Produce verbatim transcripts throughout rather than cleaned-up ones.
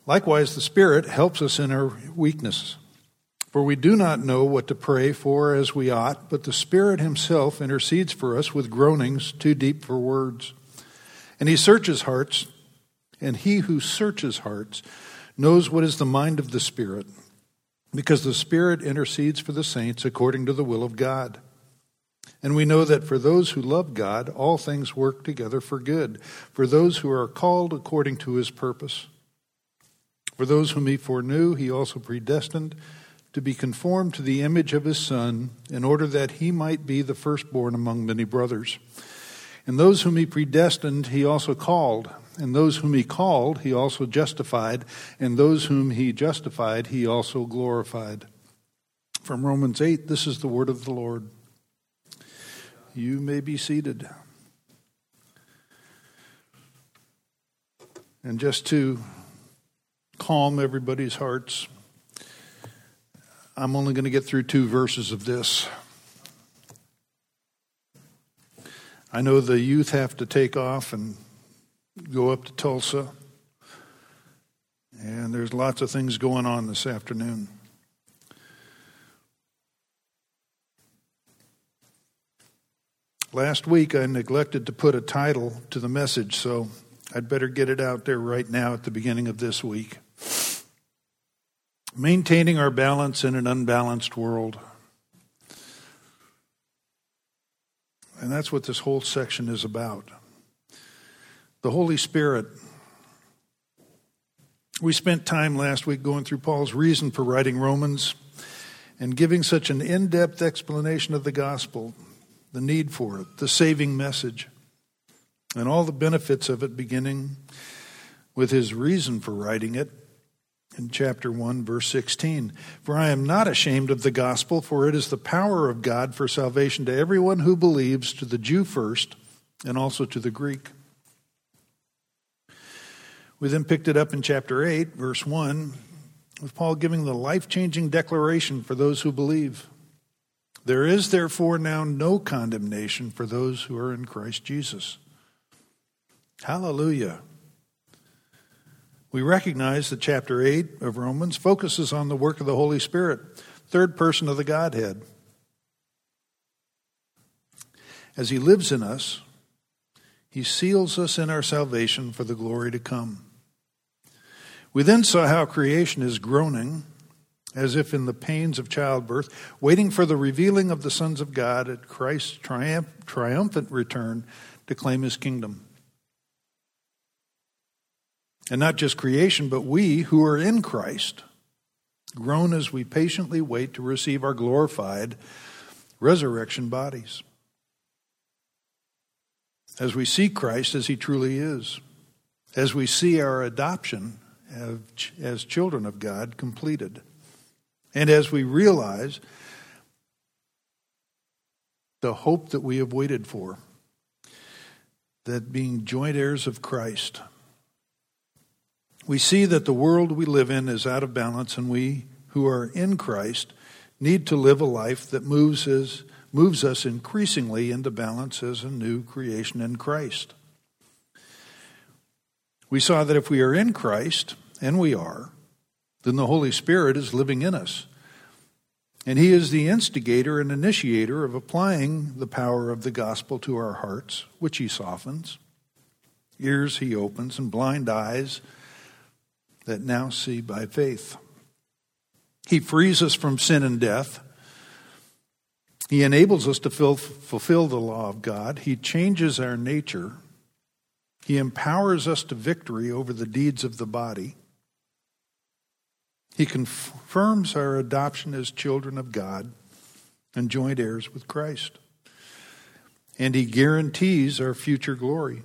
Likewise, the Spirit helps us in our weakness. For we do not know what to pray for as we ought, but the Spirit himself intercedes for us with groanings too deep for words. And he searches hearts, and he who searches hearts knows what is the mind of the Spirit, because the Spirit intercedes for the saints according to the will of God. And we know that for those who love God, all things work together for good, for those who are called according to his purpose. For those whom he foreknew, he also predestined to be conformed to the image of his Son, in order that he might be the firstborn among many brothers. And those whom he predestined, he also called. And those whom he called, he also justified. And those whom he justified, he also glorified. From Romans eight, this is the word of the Lord. You may be seated. And just to calm everybody's hearts, I'm only going to get through two verses of this. I know the youth have to take off and go up to Tulsa, and there's lots of things going on this afternoon. Last week I neglected to put a title to the message, so I'd better get it out there right now at the beginning of this week. Maintaining our balance in an unbalanced world. And that's what this whole section is about. The Holy Spirit. We spent time last week going through Paul's reason for writing Romans and giving such an in-depth explanation of the gospel, the need for it, the saving message, and all the benefits of it, beginning with his reason for writing it in chapter one, verse sixteen. For I am not ashamed of the gospel, for it is the power of God for salvation to everyone who believes, to the Jew first, and also to the Greek. We then picked it up in chapter eight, verse one, with Paul giving the life-changing declaration for those who believe. There is therefore now no condemnation for those who are in Christ Jesus. Hallelujah. We recognize that chapter eight of Romans focuses on the work of the Holy Spirit, third person of the Godhead. As he lives in us, he seals us in our salvation for the glory to come. We then saw how creation is groaning, as if in the pains of childbirth, waiting for the revealing of the sons of God at Christ's triumph, triumphant return to claim his kingdom. And not just creation, but we who are in Christ groan as we patiently wait to receive our glorified resurrection bodies. As we see Christ as he truly is, as we see our adoption as children of God completed, and as we realize the hope that we have waited for, that being joint heirs of Christ, we see that the world we live in is out of balance, and we who are in Christ need to live a life that moves us, moves us increasingly into balance as a new creation in Christ. We saw that if we are in Christ, and we are, then the Holy Spirit is living in us. And he is the instigator and initiator of applying the power of the gospel to our hearts, which he softens. Ears he opens, and blind eyes that now see by faith. He frees us from sin and death. He enables us to fulfill the law of God. He changes our nature. He empowers us to victory over the deeds of the body. He confirms our adoption as children of God and joint heirs with Christ. And he guarantees our future glory.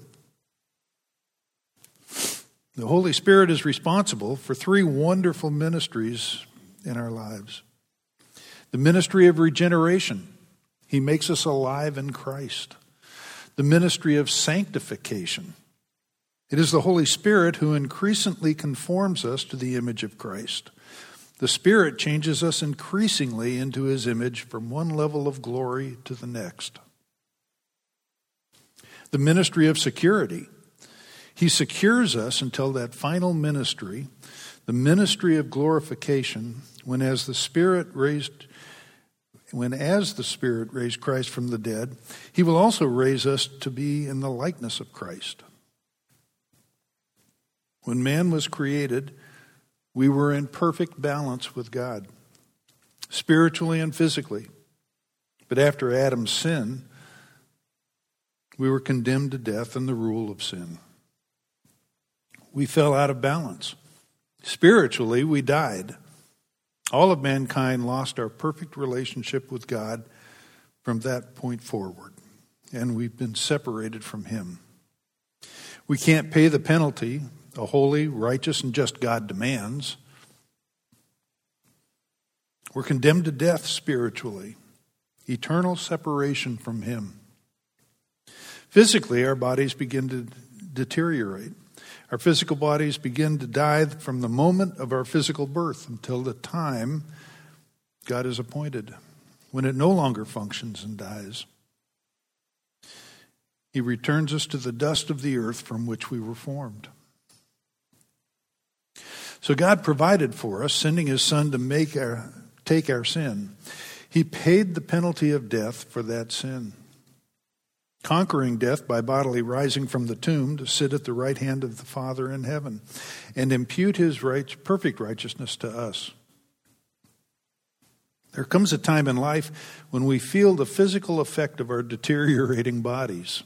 The Holy Spirit is responsible for three wonderful ministries in our lives. The ministry of regeneration. He makes us alive in Christ. The ministry of sanctification. It is the Holy Spirit who increasingly conforms us to the image of Christ. The Spirit changes us increasingly into his image from one level of glory to the next. The ministry of security. He secures us until that final ministry, the ministry of glorification, when as the Spirit raised when as the Spirit raised Christ from the dead, he will also raise us to be in the likeness of Christ. When man was created, we were in perfect balance with God, spiritually and physically. But after Adam's sin, we were condemned to death in the rule of sin. We fell out of balance. Spiritually, we died. All of mankind lost our perfect relationship with God from that point forward, and we've been separated from him. We can't pay the penalty a holy, righteous, and just God demands. We're condemned to death spiritually, eternal separation from him. Physically, our bodies begin to deteriorate. Our physical bodies begin to die from the moment of our physical birth until the time God has appointed, when it no longer functions and dies. He returns us to the dust of the earth from which we were formed. So God provided for us, sending his Son to make our, take our sin. He paid the penalty of death for that sin, conquering death by bodily rising from the tomb to sit at the right hand of the Father in heaven and impute his right, perfect righteousness to us. There comes a time in life when we feel the physical effect of our deteriorating bodies.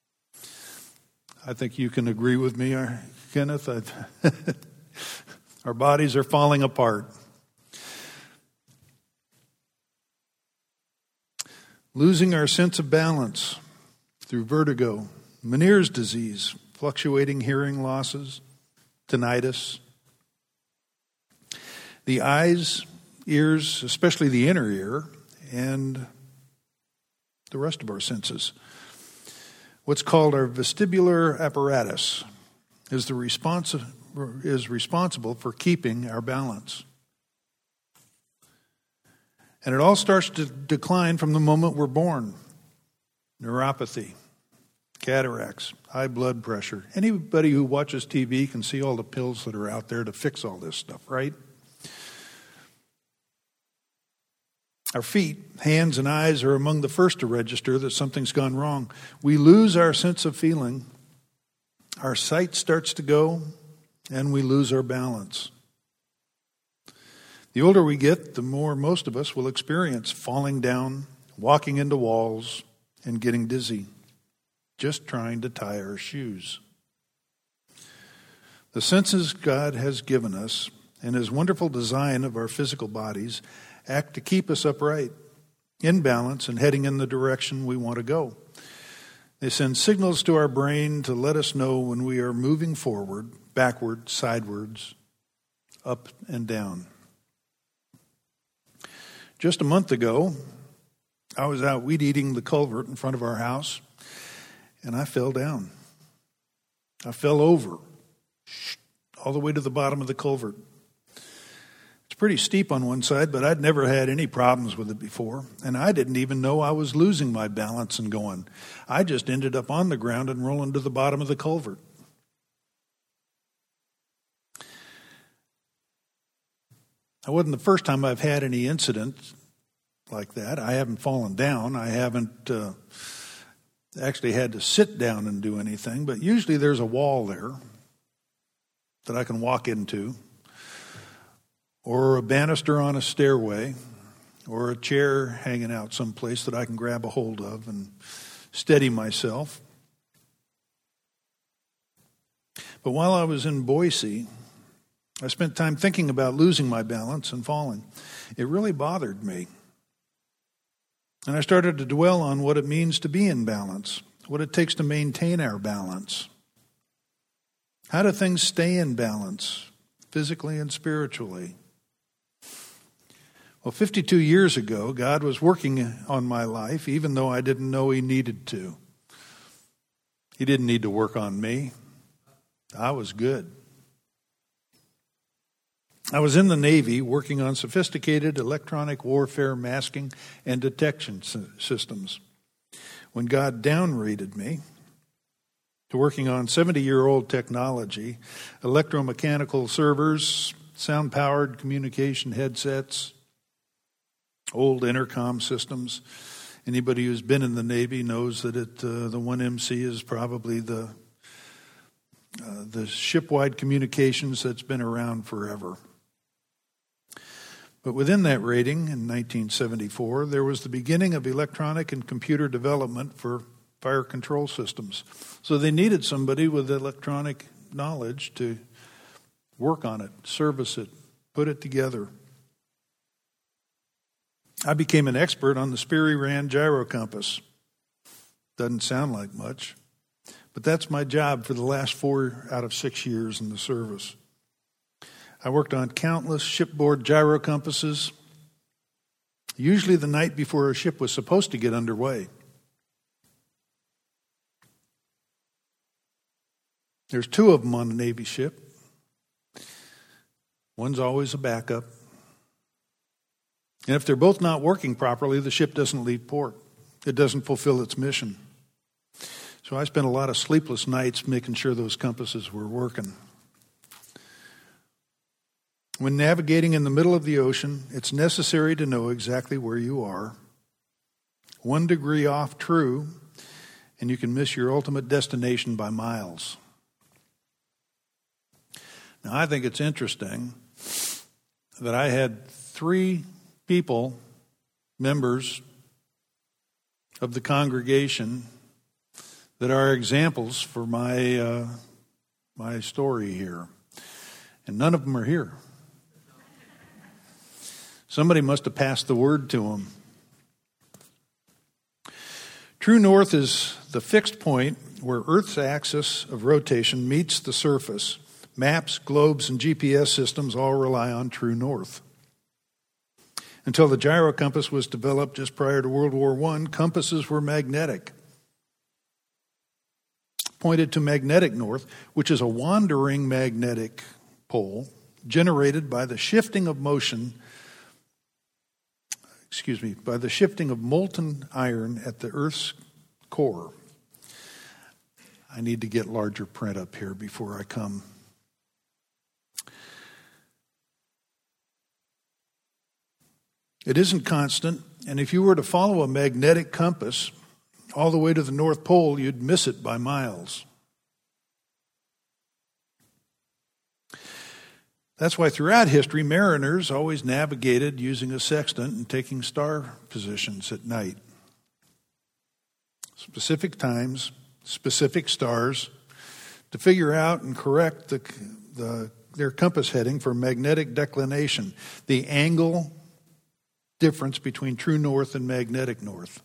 I think you can agree with me, Kenneth. Our bodies are falling apart. Losing our sense of balance through vertigo, Meniere's disease, fluctuating hearing losses, tinnitus. The eyes, ears, especially the inner ear, and the rest of our senses. What's called our vestibular apparatus is the responsi- is responsible for keeping our balance. And it all starts to decline from the moment we're born. Neuropathy, cataracts, high blood pressure. Anybody who watches T V can see all the pills that are out there to fix all this stuff, right? Our feet, hands, and eyes are among the first to register that something's gone wrong. We lose our sense of feeling. Our sight starts to go, and we lose our balance. The older we get, the more most of us will experience falling down, walking into walls, and getting dizzy, just trying to tie our shoes. The senses God has given us and his wonderful design of our physical bodies act to keep us upright, in balance, and heading in the direction we want to go. They send signals to our brain to let us know when we are moving forward, backward, sidewards, up and down. Just a month ago, I was out weed eating the culvert in front of our house, and I fell down. I fell over, all the way to the bottom of the culvert. It's pretty steep on one side, but I'd never had any problems with it before, and I didn't even know I was losing my balance and going. I just ended up on the ground and rolling to the bottom of the culvert. That wasn't the first time I've had any incident like that. I haven't fallen down. I haven't uh, actually had to sit down and do anything, but usually there's a wall there that I can walk into, or a banister on a stairway, or a chair hanging out someplace that I can grab a hold of and steady myself. But while I was in Boise, I spent time thinking about losing my balance and falling. It really bothered me. And I started to dwell on what it means to be in balance, what it takes to maintain our balance. How do things stay in balance, physically and spiritually? Well, fifty-two years ago, God was working on my life, even though I didn't know he needed to. He didn't need to work on me. I was good. I was in the Navy working on sophisticated electronic warfare masking and detection systems when God downrated me to working on seventy-year-old technology, electromechanical servers, sound-powered communication headsets, old intercom systems. Anybody who's been in the Navy knows that it, uh, the one M C is probably the uh, the ship-wide communications that's been around forever. But within that rating in nineteen seventy-four, there was the beginning of electronic and computer development for fire control systems. So they needed somebody with electronic knowledge to work on it, service it, put it together. I became an expert on the Spiri-Rand gyro compass. Doesn't sound like much, but that's my job for the last four out of six years in the service. I worked on countless shipboard gyro compasses, usually the night before a ship was supposed to get underway. There's two of them on a Navy ship. One's always a backup. And if they're both not working properly, the ship doesn't leave port. It doesn't fulfill its mission. So I spent a lot of sleepless nights making sure those compasses were working. When navigating in the middle of the ocean, it's necessary to know exactly where you are. One degree off true, and you can miss your ultimate destination by miles. Now, I think it's interesting that I had three people, members of the congregation, that are examples for my uh, my story here. And none of them are here. Somebody must have passed the word to them. True north is the fixed point where Earth's axis of rotation meets the surface. Maps, globes, and G P S systems all rely on true north. Until the gyro compass was developed just prior to World War One, compasses were magnetic. Pointed to magnetic north, which is a wandering magnetic pole generated by the shifting of motion, excuse me, by the shifting of molten iron at the Earth's core. I need to get larger print up here before I come. It isn't constant, and if you were to follow a magnetic compass all the way to the North Pole, you'd miss it by miles. That's why throughout history, mariners always navigated using a sextant and taking star positions at night. Specific times, specific stars, to figure out and correct the, the, their compass heading for magnetic declination, the angle difference between true north and magnetic north.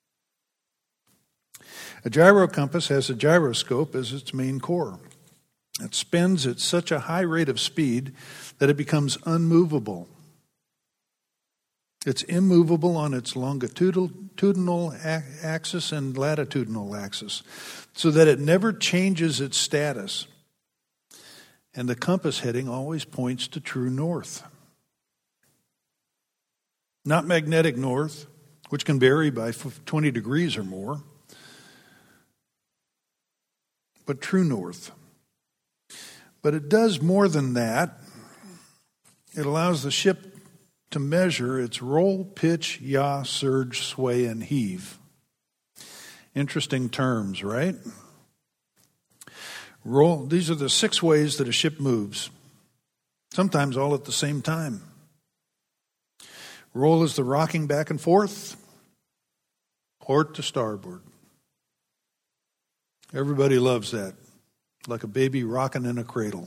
A gyro compass has a gyroscope as its main core. It spins at such a high rate of speed that it becomes unmovable. It's immovable on its longitudinal axis and latitudinal axis, so that it never changes its status. And the compass heading always points to true north. Not magnetic north, which can vary by twenty degrees or more, but true north. But it does more than that. It allows the ship to measure its roll, pitch, yaw, surge, sway, and heave. Interesting terms, right? Roll. These are the six ways that a ship moves, sometimes all at the same time. Roll is the rocking back and forth, port to starboard. Everybody loves that, like a baby rocking in a cradle.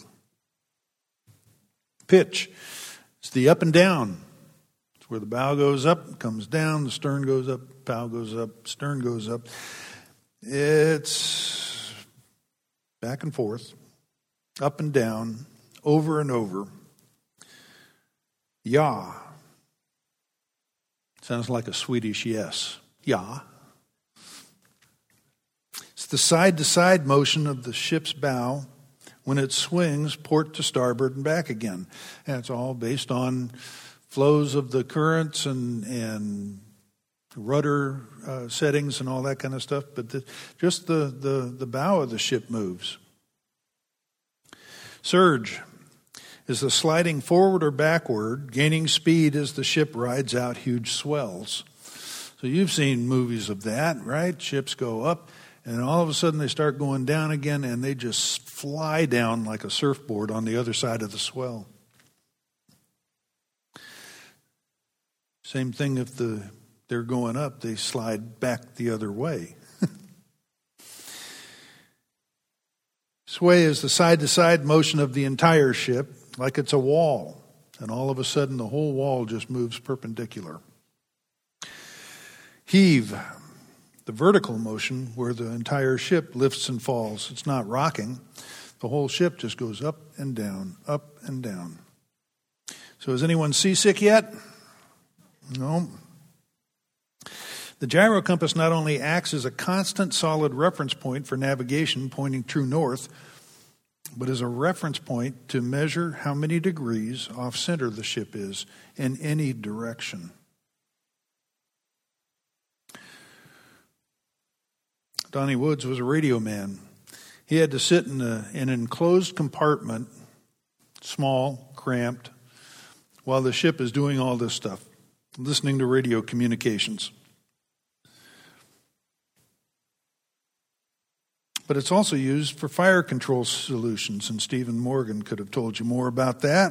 Pitch is the up and down. It's where the bow goes up, comes down, the stern goes up, bow goes up, stern goes up. It's back and forth, up and down, over and over. Yaw. Sounds like a Swedish yes. Ja. It's the side-to-side motion of the ship's bow when it swings port to starboard and back again. And it's all based on flows of the currents and, and rudder uh, settings and all that kind of stuff. But the, just the, the, the bow of the ship moves. Surge is the sliding forward or backward, gaining speed as the ship rides out huge swells. So you've seen movies of that, right? Ships go up, and all of a sudden they start going down again, and they just fly down like a surfboard on the other side of the swell. Same thing if the they're going up, they slide back the other way. Sway is the side-to-side motion of the entire ship, like it's a wall, and all of a sudden the whole wall just moves perpendicular. Heave, the vertical motion where the entire ship lifts and falls. It's not rocking. The whole ship just goes up and down, up and down. So is anyone seasick yet? No. The gyro compass not only acts as a constant solid reference point for navigation pointing true north, but as a reference point to measure how many degrees off center the ship is in any direction. Donnie Woods was a radio man. He had to sit in, a, in an enclosed compartment, small, cramped, while the ship is doing all this stuff, listening to radio communications. But it's also used for fire control solutions, and Stephen Morgan could have told you more about that.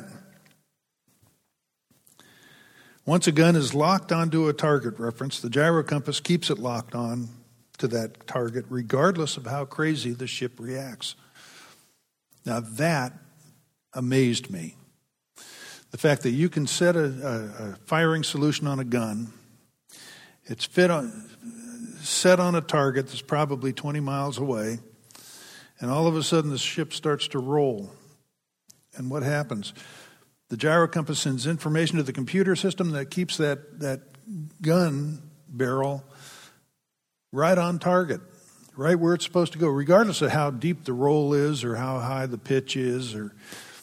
Once a gun is locked onto a target reference, the gyro compass keeps it locked on to that target regardless of how crazy the ship reacts. Now that amazed me. The fact that you can set a, a, a firing solution on a gun, it's fit on... set on a target that's probably twenty miles away, and all of a sudden the ship starts to roll. And what happens? The gyro compass sends information to the computer system that keeps that, that gun barrel right on target, right where it's supposed to go, regardless of how deep the roll is or how high the pitch is. Or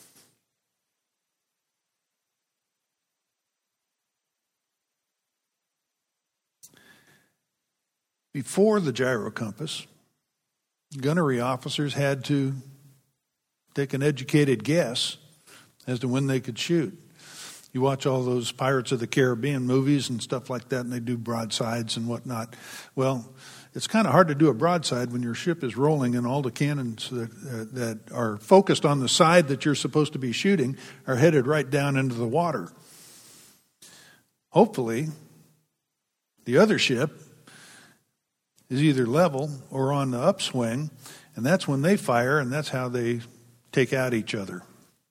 Before the gyro compass, gunnery officers had to take an educated guess as to when they could shoot. You watch all those Pirates of the Caribbean movies and stuff like that, and they do broadsides and whatnot. Well, it's kind of hard to do a broadside when your ship is rolling and all the cannons that, uh, that are focused on the side that you're supposed to be shooting are headed right down into the water. Hopefully, the other ship is either level or on the upswing, and that's when they fire, and that's how they take out each other.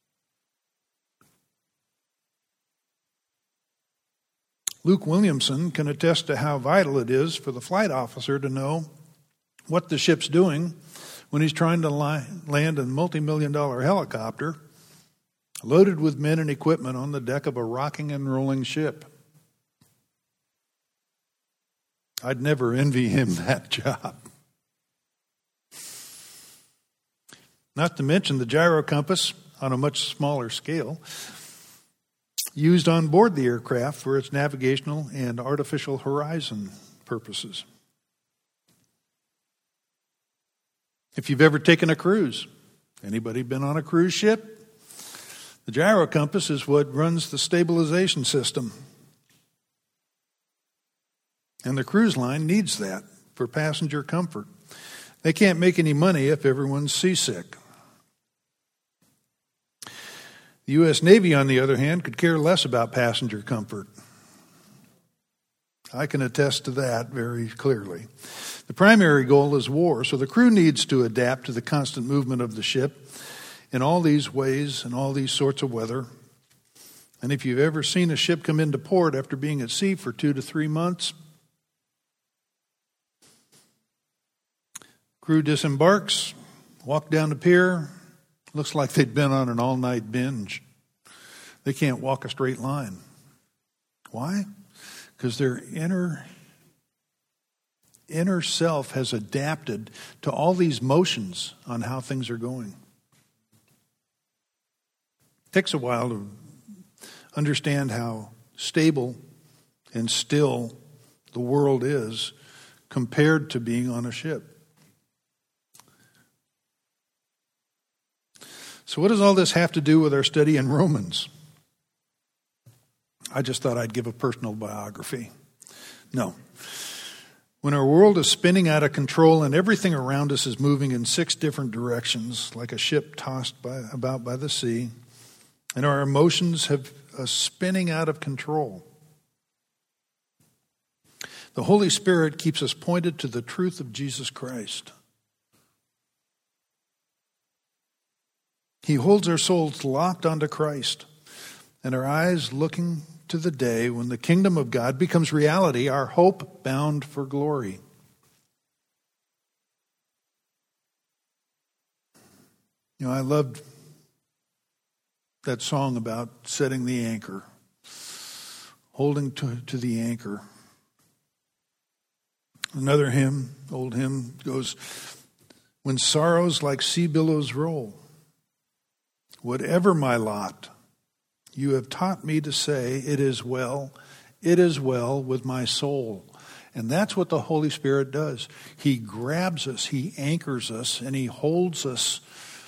Luke Williamson can attest to how vital it is for the flight officer to know what the ship's doing when he's trying to li- land a multi-million dollar helicopter loaded with men and equipment on the deck of a rocking and rolling ship. I'd never envy him that job. Not to mention the gyro compass on a much smaller scale, used on board the aircraft for its navigational and artificial horizon purposes. If you've ever taken a cruise, anybody been on a cruise ship? The gyro compass is what runs the stabilization system. And the cruise line needs that for passenger comfort. They can't make any money if everyone's seasick. The U S Navy, on the other hand, could care less about passenger comfort. I can attest to that very clearly. The primary goal is war, so the crew needs to adapt to the constant movement of the ship in all these ways and all these sorts of weather. And if you've ever seen a ship come into port after being at sea for two to three months, crew disembarks, walk down the pier, looks like they'd been on an all-night binge. They can't walk a straight line. Why? Because their inner, inner self has adapted to all these motions on how things are going. It takes a while to understand how stable and still the world is compared to being on a ship. So what does all this have to do with our study in Romans? I just thought I'd give a personal biography. No. When our world is spinning out of control and everything around us is moving in six different directions, like a ship tossed by, about by the sea, and our emotions have a spinning out of control, the Holy Spirit keeps us pointed to the truth of Jesus Christ. He holds our souls locked onto Christ and our eyes looking to the day when the kingdom of God becomes reality, our hope bound for glory. You know, I loved that song about setting the anchor, holding to, to the anchor. Another hymn, old hymn, goes, when sorrows like sea billows roll, whatever my lot, you have taught me to say, it is well, it is well with my soul. And that's what the Holy Spirit does. He grabs us, he anchors us, and he holds us.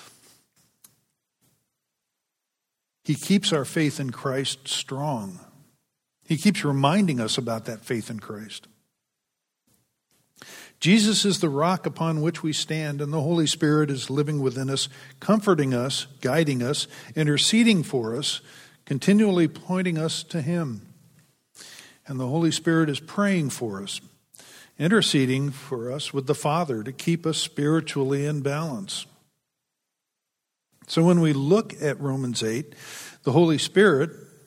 He keeps our faith in Christ strong. He keeps reminding us about that faith in Christ. Jesus is the rock upon which we stand, and the Holy Spirit is living within us, comforting us, guiding us, interceding for us, continually pointing us to him. And the Holy Spirit is praying for us, interceding for us with the Father to keep us spiritually in balance. So when we look at Romans eight, the Holy Spirit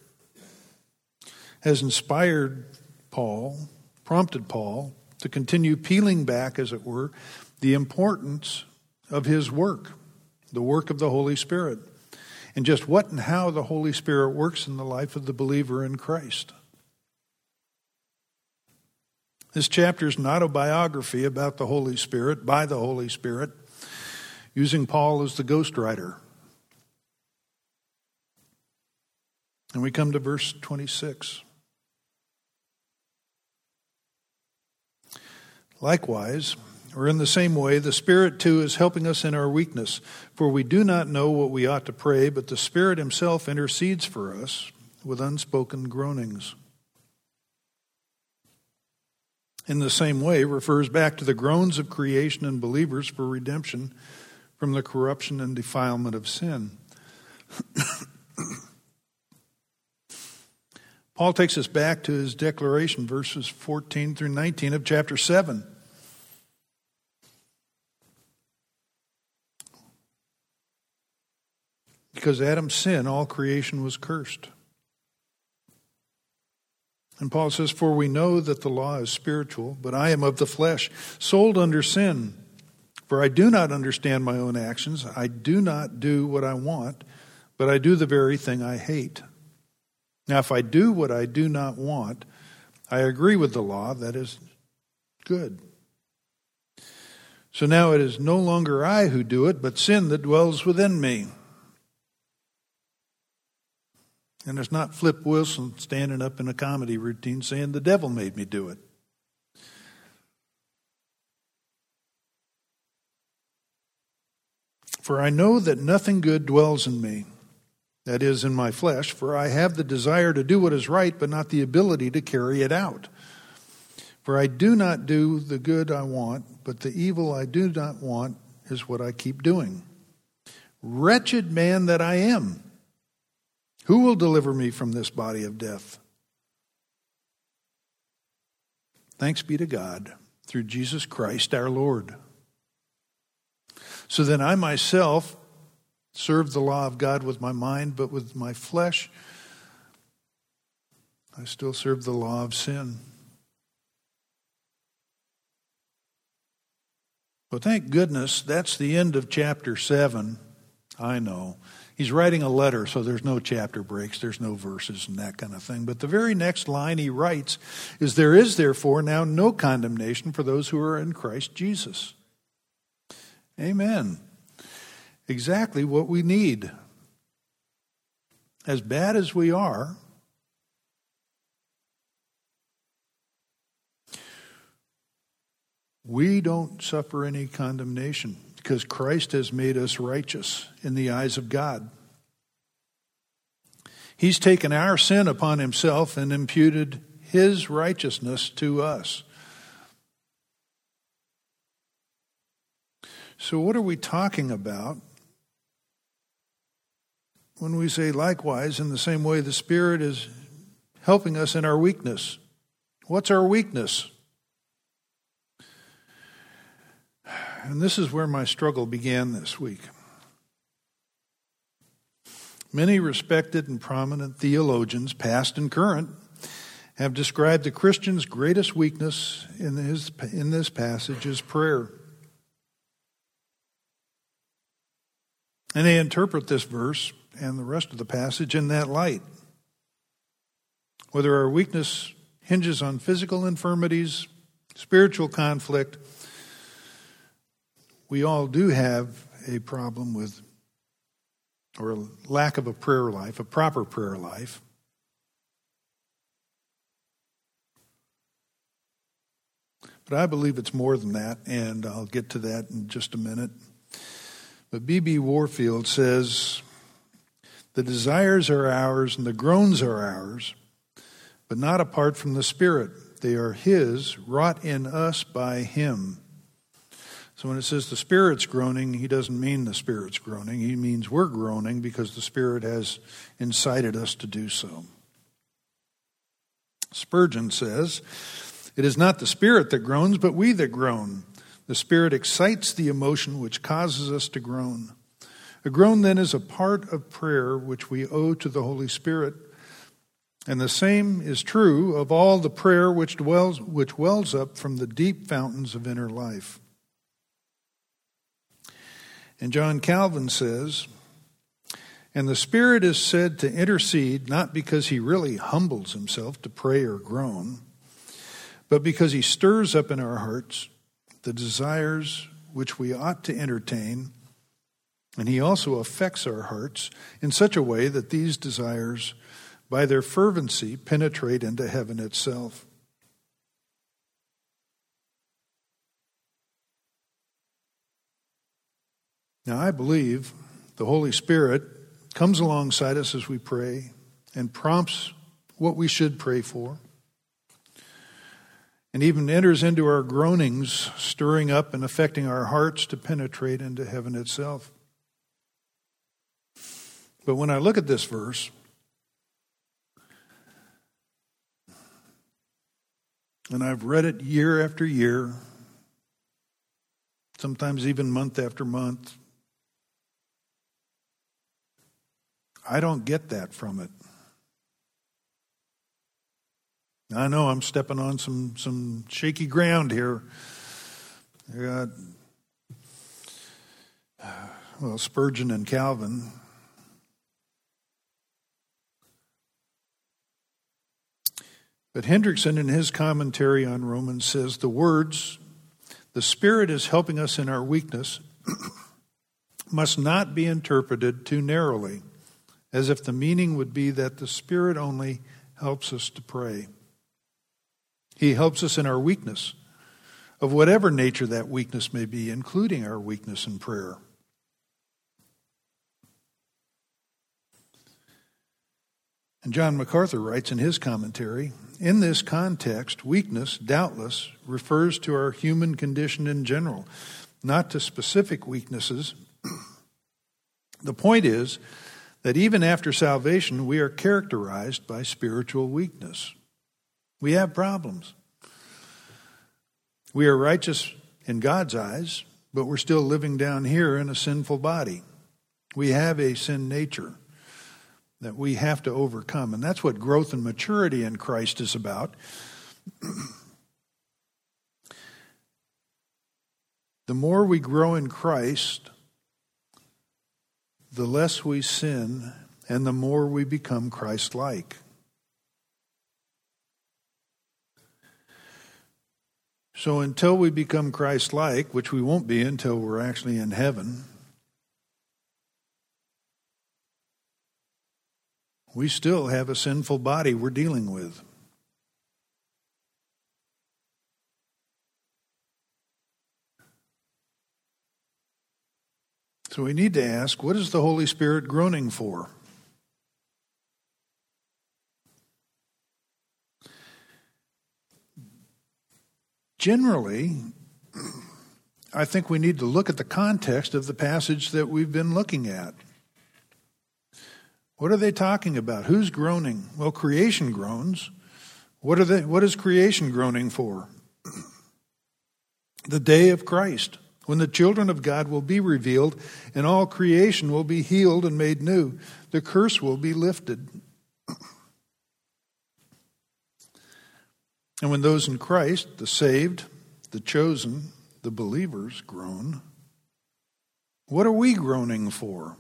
has inspired Paul, prompted Paul, to continue peeling back, as it were, the importance of his work, the work of the Holy Spirit, and just what and how the Holy Spirit works in the life of the believer in Christ. This chapter is not a biography about the Holy Spirit, by the Holy Spirit, using Paul as the ghostwriter. And we come to verse twenty-six. Likewise, or in the same way, the Spirit too is helping us in our weakness. For we do not know what we ought to pray, but the Spirit himself intercedes for us with unspoken groanings. In the same way, refers back to the groans of creation and believers for redemption from the corruption and defilement of sin. Paul takes us back to his declaration, verses fourteen through nineteen of chapter seven. Because Adam's sin, all creation was cursed. And Paul says, for we know that the law is spiritual, but I am of the flesh, sold under sin. For I do not understand my own actions. I do not do what I want, but I do the very thing I hate. Now, if I do what I do not want, I agree with the law that is good. So now it is no longer I who do it, but sin that dwells within me. And it's not Flip Wilson standing up in a comedy routine saying, the devil made me do it. For I know that nothing good dwells in me, that is, in my flesh, for I have the desire to do what is right, but not the ability to carry it out. For I do not do the good I want, but the evil I do not want is what I keep doing. Wretched man that I am! Who will deliver me from this body of death? Thanks be to God through Jesus Christ our Lord. So then I myself serve the law of God with my mind, but with my flesh I still serve the law of sin. Well, thank goodness that's the end of chapter seven. I know. He's writing a letter, so there's no chapter breaks, there's no verses and that kind of thing. But the very next line he writes is, there is therefore now no condemnation for those who are in Christ Jesus. Amen. Exactly what we need. As bad as we are, we don't suffer any condemnation. because Christ has made us righteous in the eyes of God. He's taken our sin upon himself and imputed his righteousness to us. So what are we talking about when we say likewise, in the same way the Spirit is helping us in our weakness? What's our weakness? And this is where my struggle began this week. Many respected and prominent theologians, past and current, have described the Christian's greatest weakness in, his, in this passage as prayer. And they interpret this verse and the rest of the passage in that light. Whether our weakness hinges on physical infirmities, spiritual conflict, we all do have a problem with, or a lack of a prayer life, a proper prayer life. But I believe it's more than that, and I'll get to that in just a minute. But B B Warfield says, the desires are ours and the groans are ours, but not apart from the Spirit. They are his, wrought in us by him. So when it says the Spirit's groaning, he doesn't mean the Spirit's groaning. He means we're groaning because the Spirit has incited us to do so. Spurgeon says, it is not the Spirit that groans, but we that groan. The Spirit excites the emotion which causes us to groan. A groan then is a part of prayer which we owe to the Holy Spirit. And the same is true of all the prayer which dwells, which wells up from the deep fountains of inner life. And John Calvin says, and the Spirit is said to intercede not because he really humbles himself to pray or groan, but because he stirs up in our hearts the desires which we ought to entertain, and he also affects our hearts in such a way that these desires, by their fervency, penetrate into heaven itself. Now, I believe the Holy Spirit comes alongside us as we pray and prompts what we should pray for, and even enters into our groanings, stirring up and affecting our hearts to penetrate into heaven itself. But when I look at this verse, and I've read it year after year, sometimes even month after month, I don't get that from it. I know I'm stepping on some, some shaky ground here. I got, well, Spurgeon and Calvin. But Hendrickson, in his commentary on Romans, says the words, the Spirit is helping us in our weakness, must not be interpreted too narrowly, as if the meaning would be that the Spirit only helps us to pray. He helps us in our weakness, of whatever nature that weakness may be, including our weakness in prayer. And John MacArthur writes in his commentary, in this context, weakness, doubtless, refers to our human condition in general, not to specific weaknesses. The point is that even after salvation, we are characterized by spiritual weakness. We have problems. We are righteous in God's eyes, but we're still living down here in a sinful body. We have a sin nature that we have to overcome, and that's what growth and maturity in Christ is about. The more we grow in Christ, the less we sin, and the more we become Christ-like. So until we become Christ-like, which we won't be until we're actually in heaven, we still have a sinful body we're dealing with. So we need to ask, what is the Holy Spirit groaning for? Generally, I think we need to look at the context of the passage that we've been looking at. What are they talking about? Who's groaning? Well, creation groans. What are they, what is creation groaning for? The day of Christ, when the children of God will be revealed and all creation will be healed and made new. The curse will be lifted. And when those in Christ, the saved, the chosen, the believers groan, what are we groaning for?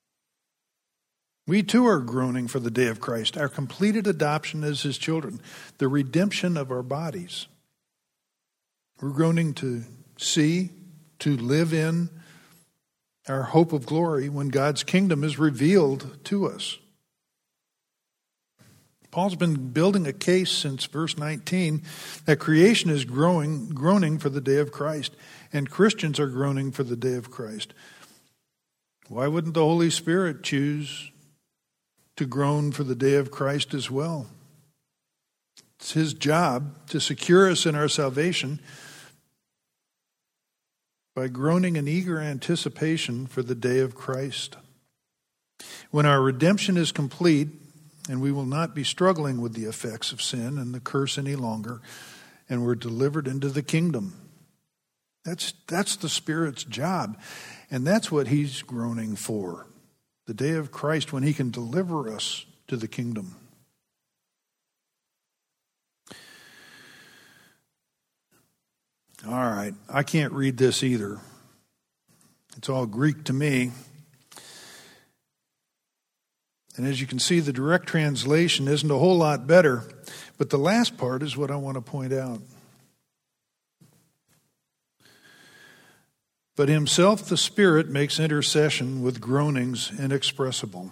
We too are groaning for the day of Christ, our completed adoption as his children, the redemption of our bodies. We're groaning to see, to live in our hope of glory when God's kingdom is revealed to us. Paul's been building a case since verse nineteen that creation is growing, groaning for the day of Christ, and Christians are groaning for the day of Christ. Why wouldn't the Holy Spirit choose to groan for the day of Christ as well? It's his job to secure us in our salvation by groaning in eager anticipation for the day of Christ. When our redemption is complete, and we will not be struggling with the effects of sin and the curse any longer, and we're delivered into the kingdom. That's, that's the Spirit's job, and that's what he's groaning for. The day of Christ when he can deliver us to the kingdom. All right, I can't read this either. It's all Greek to me. And as you can see, the direct translation isn't a whole lot better, but the last part is what I want to point out. But himself, the Spirit, makes intercession with groanings inexpressible.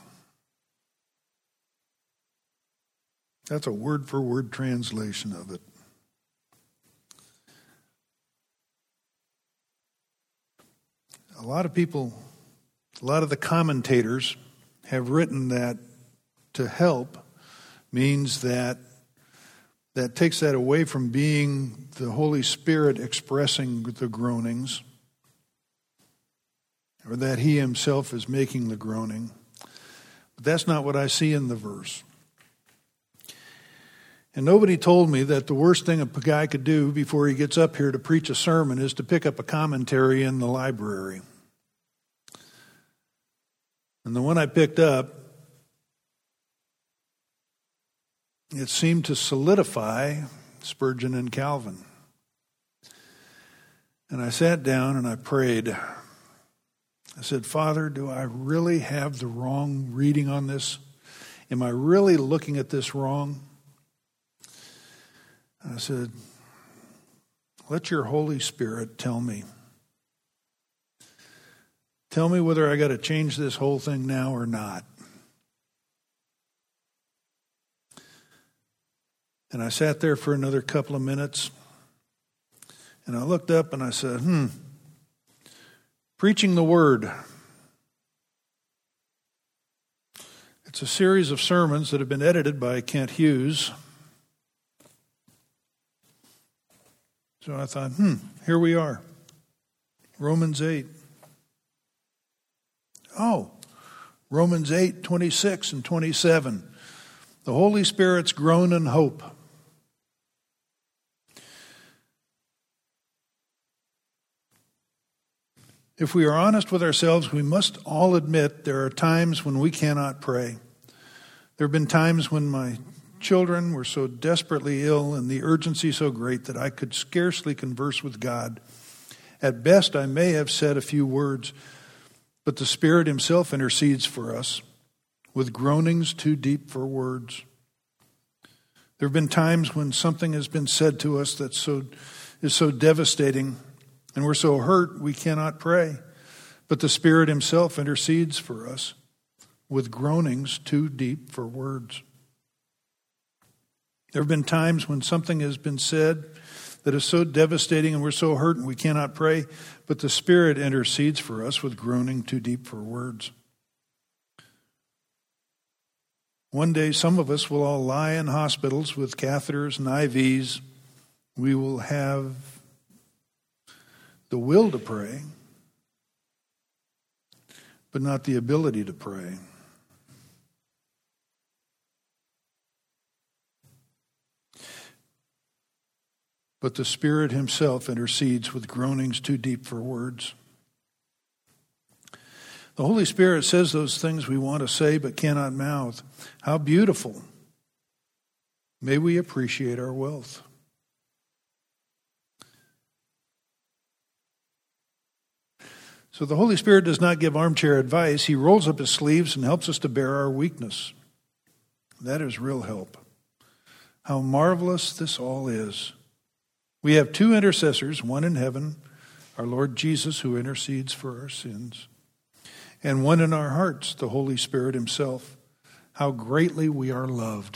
That's a word-for-word translation of it. A lot of people, a lot of the commentators have written that to help means that that takes that away from being the Holy Spirit expressing the groanings, or that he himself is making the groaning. But that's not what I see in the verse. And nobody told me that the worst thing a guy could do before he gets up here to preach a sermon is to pick up a commentary in the library. And the one I picked up, it seemed to solidify Spurgeon and Calvin. And I sat down and I prayed. I said, Father, do I really have the wrong reading on this? Am I really looking at this wrong? I said, let your Holy Spirit tell me. Tell me whether I got to change this whole thing now or not. And I sat there for another couple of minutes, and I looked up and I said, hmm, preaching the word. It's a series of sermons that have been edited by Kent Hughes. So I thought, hmm, here we are. Romans eight. Oh, Romans eight, twenty-six and twenty-seven. The Holy Spirit's groan and hope. If we are honest with ourselves, we must all admit there are times when we cannot pray. There have been times when my children were so desperately ill and the urgency so great that I could scarcely converse with God. At best, I may have said a few words, but the Spirit himself intercedes for us with groanings too deep for words. There have been times when something has been said to us that so is so devastating and we're so hurt we cannot pray, but the Spirit himself intercedes for us with groanings too deep for words. There have been times when something has been said that is so devastating and we're so hurt and we cannot pray, but the Spirit intercedes for us with groaning too deep for words. One day, some of us will all lie in hospitals with catheters and I Vs. We will have the will to pray, but not the ability to pray. But the Spirit himself intercedes with groanings too deep for words. The Holy Spirit says those things we want to say but cannot mouth. How beautiful. May we appreciate our wealth. So the Holy Spirit does not give armchair advice. He rolls up his sleeves and helps us to bear our weakness. That is real help. How marvelous this all is. We have two intercessors, one in heaven, our Lord Jesus, who intercedes for our sins, and one in our hearts, the Holy Spirit himself. How greatly we are loved.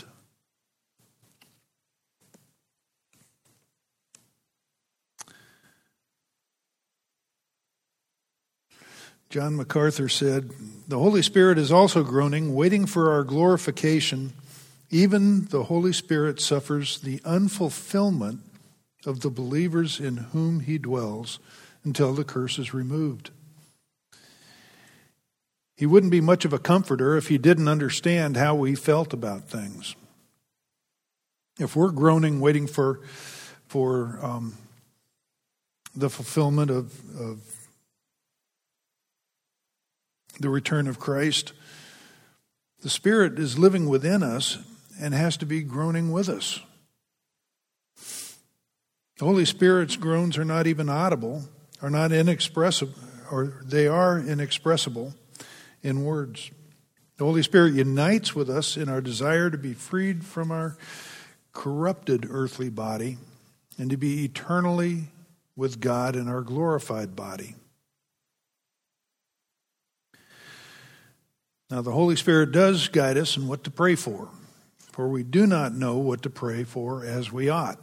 John MacArthur said, the Holy Spirit is also groaning, waiting for our glorification. Even the Holy Spirit suffers the unfulfillment of the believers in whom he dwells until the curse is removed. He wouldn't be much of a comforter if he didn't understand how we felt about things. If we're groaning, waiting for, for um, the fulfillment of, of the return of Christ, the Spirit is living within us and has to be groaning with us. The Holy Spirit's groans are not even audible, are not inexpressible, or they are inexpressible in words. The Holy Spirit unites with us in our desire to be freed from our corrupted earthly body and to be eternally with God in our glorified body. Now, the Holy Spirit does guide us in what to pray for, for we do not know what to pray for as we ought.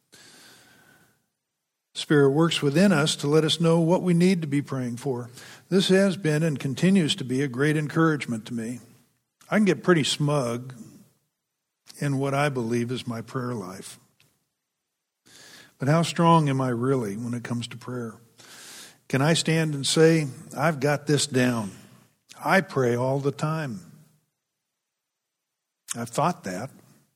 The Spirit works within us to let us know what we need to be praying for. This has been and continues to be a great encouragement to me. I can get pretty smug in what I believe is my prayer life. But how strong am I really when it comes to prayer? Can I stand and say, I've got this down? I pray all the time. I've thought that.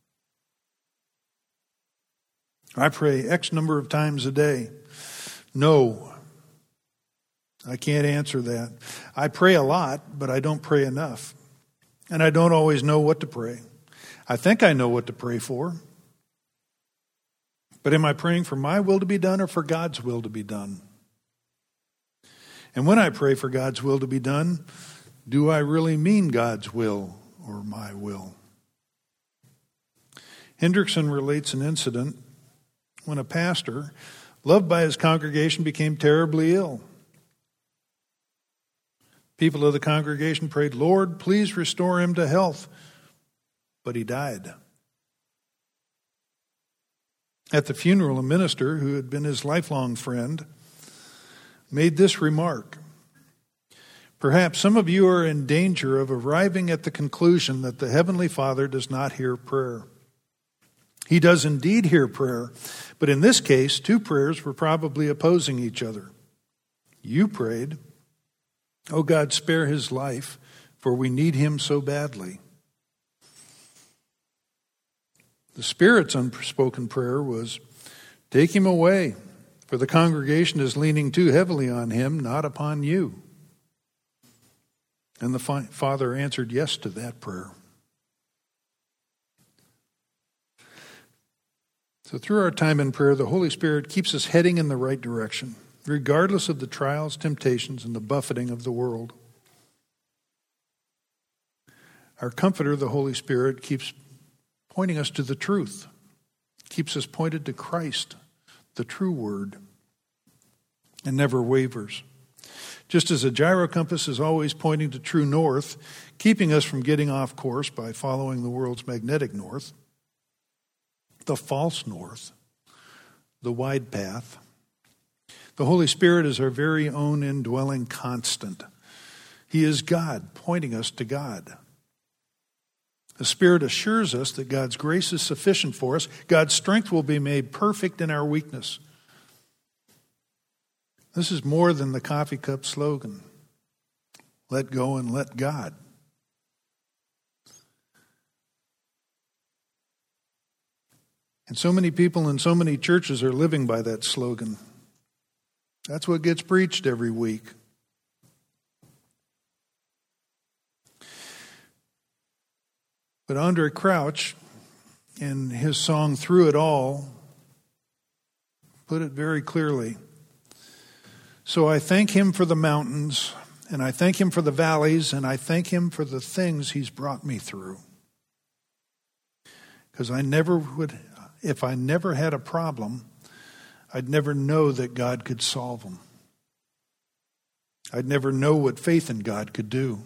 I pray X number of times a day. No, I can't answer that. I pray a lot, but I don't pray enough. And I don't always know what to pray. I think I know what to pray for. But am I praying for my will to be done or for God's will to be done? And when I pray for God's will to be done, do I really mean God's will or my will? Hendrickson relates an incident when a pastor, loved by his congregation, became terribly ill. People of the congregation prayed, Lord, please restore him to health. But he died. At the funeral, a minister who had been his lifelong friend made this remark. Perhaps some of you are in danger of arriving at the conclusion that the Heavenly Father does not hear prayer. He does indeed hear prayer, but in this case, two prayers were probably opposing each other. You prayed, "Oh God, spare his life, for we need him so badly." The Spirit's unspoken prayer was, "Take him away, for the congregation is leaning too heavily on him, not upon you." And the Father answered yes to that prayer. So through our time in prayer, the Holy Spirit keeps us heading in the right direction, regardless of the trials, temptations, and the buffeting of the world. Our Comforter, the Holy Spirit, keeps pointing us to the truth, keeps us pointed to Christ, the true Word, and never wavers. Just as a gyro compass is always pointing to true north, keeping us from getting off course by following the world's magnetic north, the false north, the wide path. The Holy Spirit is our very own indwelling constant. He is God, pointing us to God. The Spirit assures us that God's grace is sufficient for us. God's strength will be made perfect in our weakness. This is more than the coffee cup slogan. Let go and let God. And so many people in so many churches are living by that slogan. That's what gets preached every week. But Andraé Crouch, in his song Through It All, put it very clearly. So I thank him for the mountains, and I thank him for the valleys, and I thank him for the things he's brought me through. Because I never would, if I never had a problem, I'd never know that God could solve them. I'd never know what faith in God could do.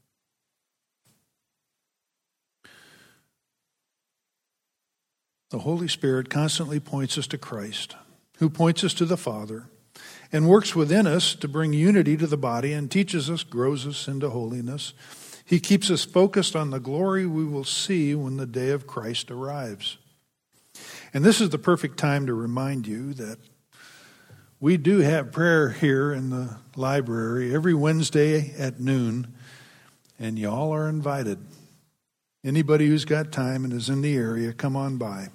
The Holy Spirit constantly points us to Christ, who points us to the Father, and works within us to bring unity to the body and teaches us, grows us into holiness. He keeps us focused on the glory we will see when the day of Christ arrives. And this is the perfect time to remind you that we do have prayer here in the library every Wednesday at noon, and y'all are invited. Anybody who's got time and is in the area, come on by.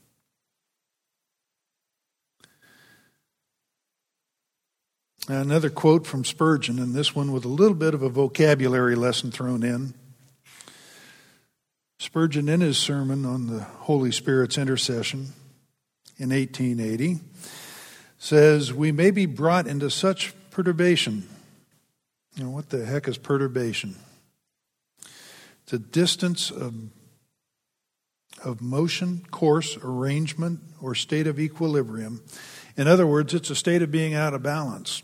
Now, another quote from Spurgeon, and this one with a little bit of a vocabulary lesson thrown in. Spurgeon, in his sermon on the Holy Spirit's intercession in eighteen eighty, says, we may be brought into such perturbation. You know, what the heck is perturbation? It's a distance of, of motion, course, arrangement, or state of equilibrium. In other words, it's a state of being out of balance.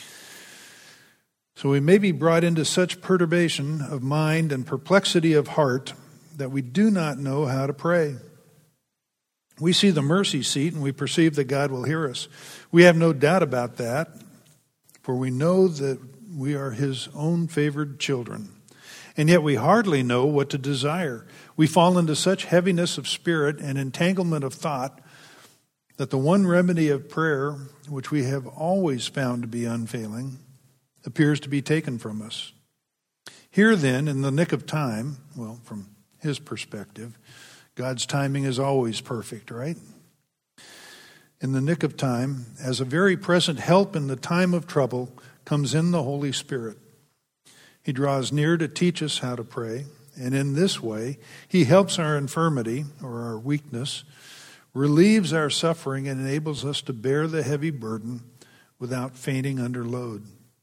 So we may be brought into such perturbation of mind and perplexity of heart that we do not know how to pray. We see the mercy seat and we perceive that God will hear us. We have no doubt about that, for we know that we are His own favored children. And yet we hardly know what to desire. We fall into such heaviness of spirit and entanglement of thought that the one remedy of prayer, which we have always found to be unfailing, appears to be taken from us. Here then, in the nick of time, well, from His perspective, God's timing is always perfect, right? In the nick of time, as a very present help in the time of trouble, comes in the Holy Spirit. He draws near to teach us how to pray, and in this way, He helps our infirmity, or our weakness, relieves our suffering, and enables us to bear the heavy burden without fainting under load.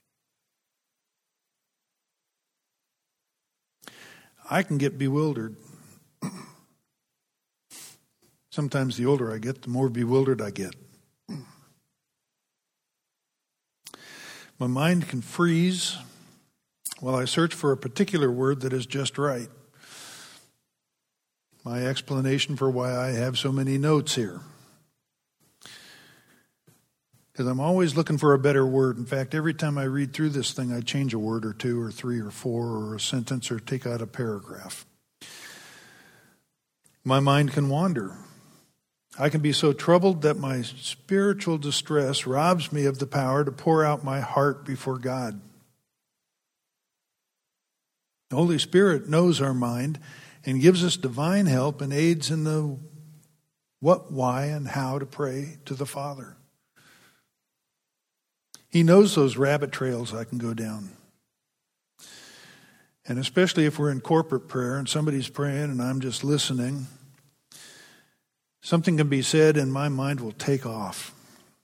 I can get bewildered. Sometimes the older I get, the more bewildered I get. My mind can freeze while I search for a particular word that is just right. My explanation for why I have so many notes here. Because I'm always looking for a better word. In fact, every time I read through this thing, I change a word or two or three or four or a sentence or take out a paragraph. My mind can wander. I can be so troubled that my spiritual distress robs me of the power to pour out my heart before God. The Holy Spirit knows our mind and gives us divine help and aids in the what, why, and how to pray to the Father. He knows those rabbit trails I can go down. And especially if we're in corporate prayer and somebody's praying and I'm just listening, something can be said and my mind will take off.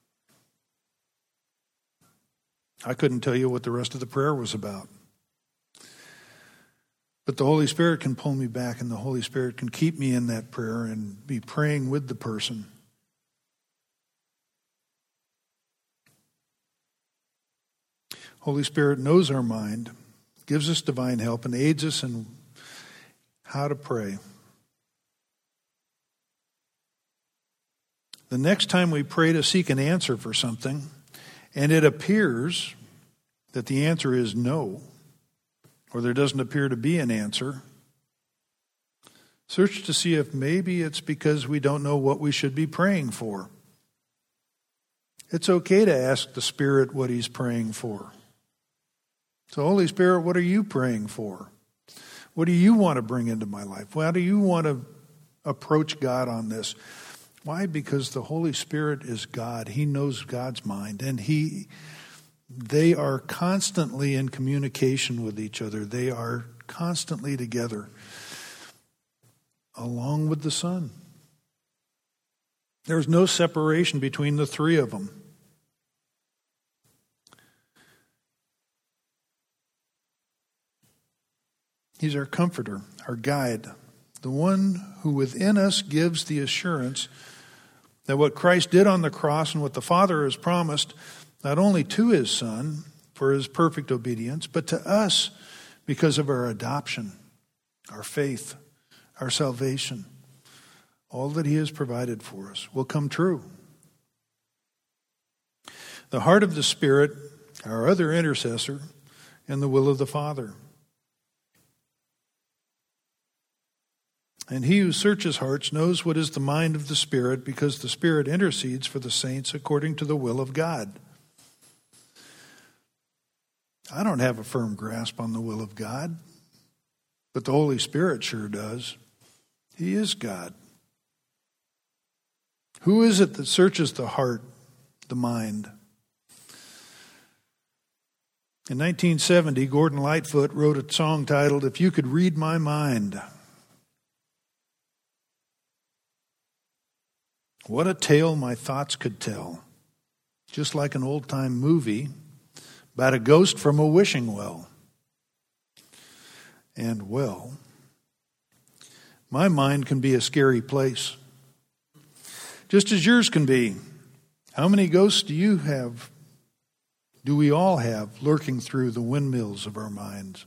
I couldn't tell you what the rest of the prayer was about. But the Holy Spirit can pull me back, and the Holy Spirit can keep me in that prayer and be praying with the person. Holy Spirit knows our mind, gives us divine help, and aids us in how to pray. The next time we pray to seek an answer for something, and it appears that the answer is no, or there doesn't appear to be an answer, search to see if maybe it's because we don't know what we should be praying for. It's okay to ask the Spirit what He's praying for. So, Holy Spirit, what are you praying for? What do you want to bring into my life? How do you want to approach God on this? Why? Because the Holy Spirit is God. He knows God's mind, and He, they are constantly in communication with each other. They are constantly together, along with the Son. There's no separation between the three of them. He's our comforter, our guide, the one who within us gives the assurance that what Christ did on the cross and what the Father has promised, not only to His Son for His perfect obedience, but to us because of our adoption, our faith, our salvation, all that He has provided for us will come true. The heart of the Spirit, our other intercessor, and the will of the Father. And He who searches hearts knows what is the mind of the Spirit, because the Spirit intercedes for the saints according to the will of God. I don't have a firm grasp on the will of God, but the Holy Spirit sure does. He is God. Who is it that searches the heart, the mind? In nineteen seventy, Gordon Lightfoot wrote a song titled, "If You Could Read My Mind." What a tale my thoughts could tell, just like an old-time movie about a ghost from a wishing well. And, well, my mind can be a scary place, just as yours can be. How many ghosts do you have, do we all have, lurking through the windmills of our minds?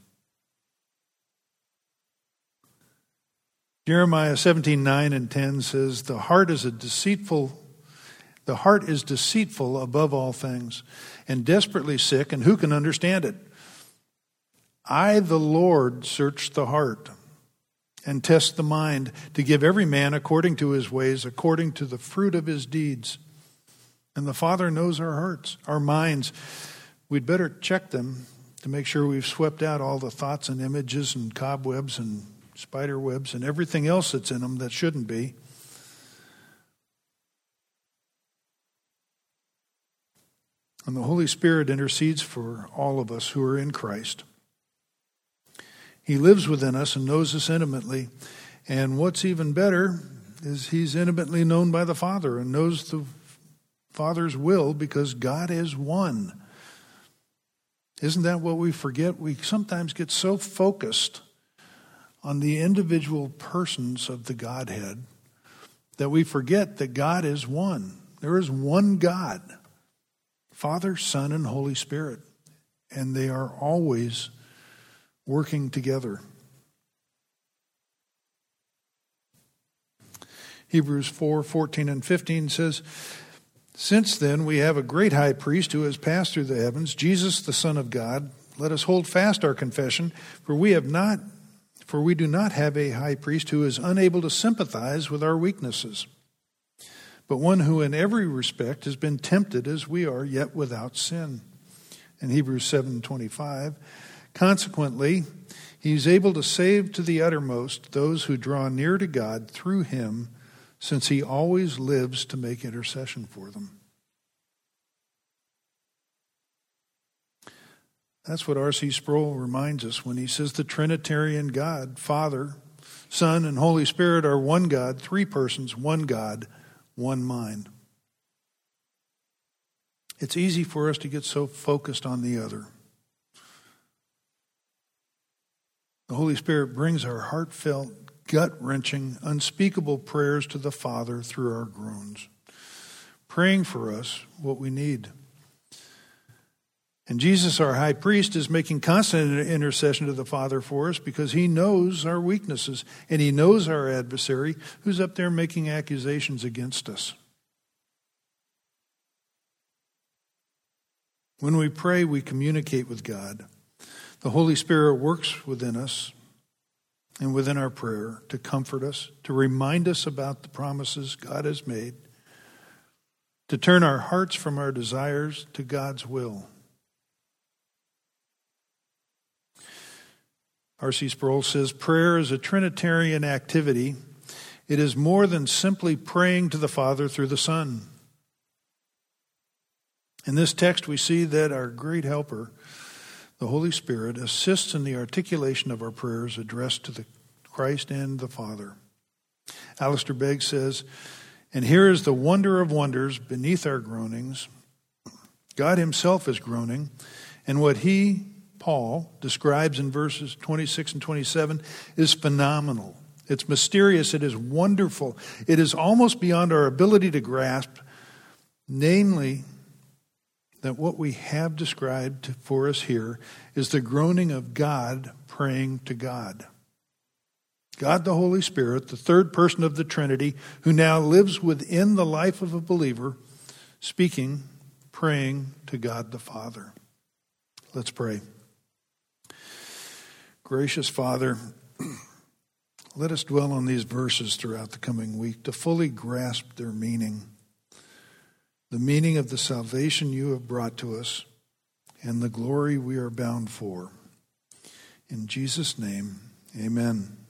Jeremiah seventeen nine and ten says, the heart is a deceitful, the heart is deceitful above all things, and desperately sick, and who can understand it? I, the Lord, search the heart and test the mind, to give every man according to his ways, according to the fruit of his deeds. And the Father knows our hearts, our minds. We'd better check them to make sure we've swept out all the thoughts and images and cobwebs and spider webs and everything else that's in them that shouldn't be. And the Holy Spirit intercedes for all of us who are in Christ. He lives within us and knows us intimately. And what's even better is He's intimately known by the Father and knows the Father's will, because God is one. Isn't that what we forget? We sometimes get so focused on the individual persons of the Godhead that we forget that God is one. There is one God, Father, Son, and Holy Spirit, and they are always working together. Hebrews four fourteen and fifteen says, since then we have a great high priest who has passed through the heavens, Jesus the Son of God. Let us hold fast our confession, for we have not For we do not have a high priest who is unable to sympathize with our weaknesses, but one who in every respect has been tempted as we are, yet without sin. In Hebrews seven twenty-five, consequently, He's able to save to the uttermost those who draw near to God through Him, since He always lives to make intercession for them. That's what R C Sproul reminds us when he says the Trinitarian God, Father, Son, and Holy Spirit are one God, three persons, one God, one mind. It's easy for us to get so focused on the other. The Holy Spirit brings our heartfelt, gut-wrenching, unspeakable prayers to the Father through our groans, praying for us what we need. And Jesus, our high priest, is making constant intercession to the Father for us because He knows our weaknesses and He knows our adversary who's up there making accusations against us. When we pray, we communicate with God. The Holy Spirit works within us and within our prayer to comfort us, to remind us about the promises God has made, to turn our hearts from our desires to God's will. R C Sproul says, prayer is a Trinitarian activity. It is more than simply praying to the Father through the Son. In this text, we see that our great helper, the Holy Spirit, assists in the articulation of our prayers addressed to the Christ and the Father. Alistair Begg says, and here is the wonder of wonders beneath our groanings. God himself is groaning, and what he, Paul, describes in verses twenty-six and twenty-seven is phenomenal. It's mysterious. It is wonderful. It is almost beyond our ability to grasp, namely, that what we have described for us here is the groaning of God praying to God. God the Holy Spirit, the third person of the Trinity, who now lives within the life of a believer, speaking, praying to God the Father. Let's pray. Gracious Father, let us dwell on these verses throughout the coming week to fully grasp their meaning. The meaning of the salvation you have brought to us, and the glory we are bound for. In Jesus' name, amen.